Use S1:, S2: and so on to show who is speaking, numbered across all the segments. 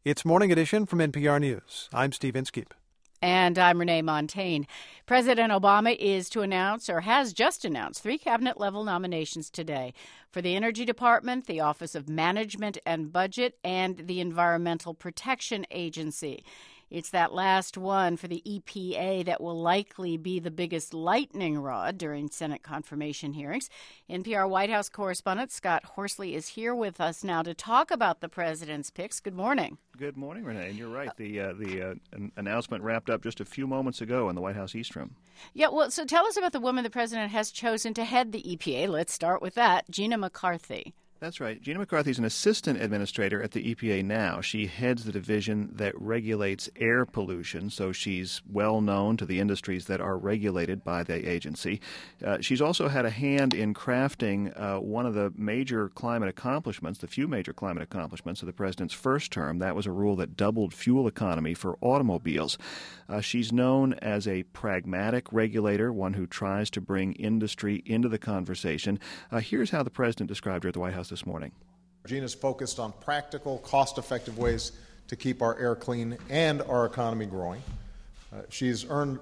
S1: It's Morning Edition from NPR News. I'm Steve Inskeep.
S2: And I'm Renee Montagne. President Obama is to announce, or has just announced, 3 cabinet-level nominations today for the Energy Department, the Office of Management and Budget, and the Environmental Protection Agency. It's that last one for the EPA that will likely be the biggest lightning rod during Senate confirmation hearings. NPR White House correspondent Scott Horsley is here with us now to talk about the president's picks. Good morning.
S3: Good morning, Renee. And you're right. The announcement wrapped up just a few moments ago in the White House East Room.
S2: Yeah, well, so tell us about the woman the president has chosen to head the EPA. Let's start with that, Gina McCarthy.
S3: That's right. Gina McCarthy is an assistant administrator at the EPA now. She heads the division that regulates air pollution, so she's well known to the industries that are regulated by the agency. She's also had a hand in crafting one of the major climate accomplishments, the few major climate accomplishments of the president's first term. That was a rule that doubled fuel economy for automobiles. She's known as a pragmatic regulator, one who tries to bring industry into the conversation. Here's how the president described her at the White House this morning.
S4: Gina's focused on practical, cost-effective ways to keep our air clean and our economy growing. She's earned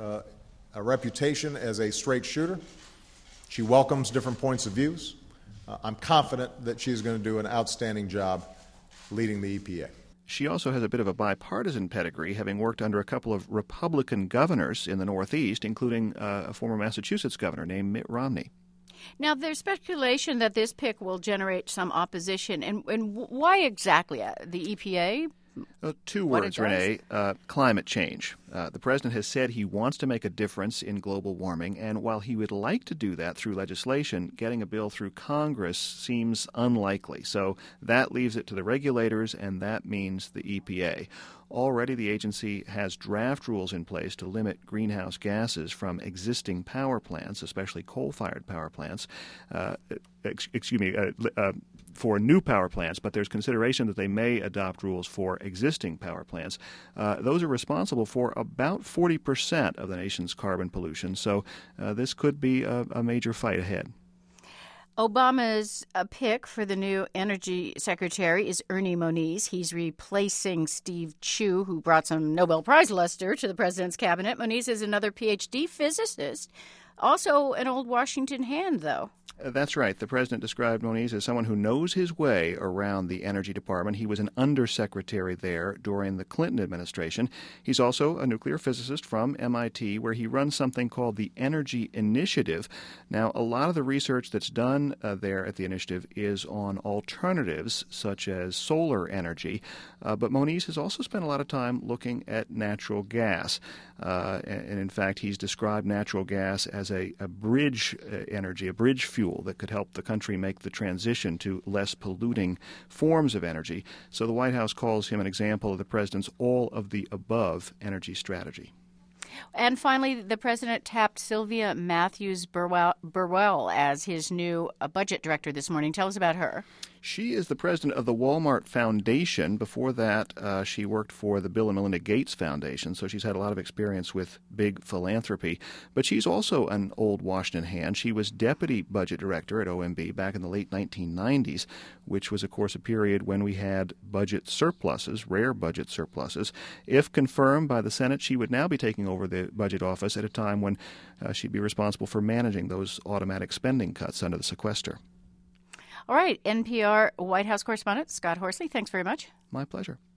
S4: a reputation as a straight shooter. She welcomes different points of views. I'm confident that she's going to do an outstanding job leading the EPA.
S3: She also has a bit of a bipartisan pedigree, having worked under a couple of Republican governors in the Northeast, including a former Massachusetts governor named Mitt Romney.
S2: Now, there's speculation that this pick will generate some opposition. And why exactly? The EPA?
S3: Two words, Renee. Climate change. The president has said he wants to make a difference in global warming, and while he would like to do that through legislation, getting a bill through Congress seems unlikely. So that leaves it to the regulators, and that means the EPA. Already the agency has draft rules in place to limit greenhouse gases from existing power plants, especially coal-fired power plants. For new power plants, but there's consideration that they may adopt rules for existing power plants. Those are responsible for about 40% of the nation's carbon pollution, so this could be a major fight ahead.
S2: Obama's pick for the new energy secretary is Ernie Moniz. He's replacing Steve Chu, who brought some Nobel Prize luster to the president's cabinet. Moniz is another PhD physicist, also an old Washington hand, though.
S3: That's right. The president described Moniz as someone who knows his way around the Energy Department. He was an undersecretary there during the Clinton administration. He's also a nuclear physicist from MIT, where he runs something called the Energy Initiative. Now, a lot of the research that's done there at the initiative is on alternatives, such as solar energy. But Moniz has also spent a lot of time looking at natural gas. And in fact, he's described natural gas as a bridge energy, a bridge fuel that could help the country make the transition to less polluting forms of energy. So the White House calls him an example of the president's all-of-the-above energy strategy.
S2: And finally, the president tapped Sylvia Matthews Burwell as his new budget director this morning. Tell us about her.
S3: She is the president of the Walmart Foundation. Before that, she worked for the Bill and Melinda Gates Foundation, so she's had a lot of experience with big philanthropy. But she's also an old Washington hand. She was deputy budget director at OMB back in the late 1990s, which was, of course, a period when we had budget surpluses, rare budget surpluses. If confirmed by the Senate, she would now be taking over the budget office at a time when she'd be responsible for managing those automatic spending cuts under the sequester.
S2: All right, NPR White House correspondent Scott Horsley, thanks very much.
S3: My pleasure.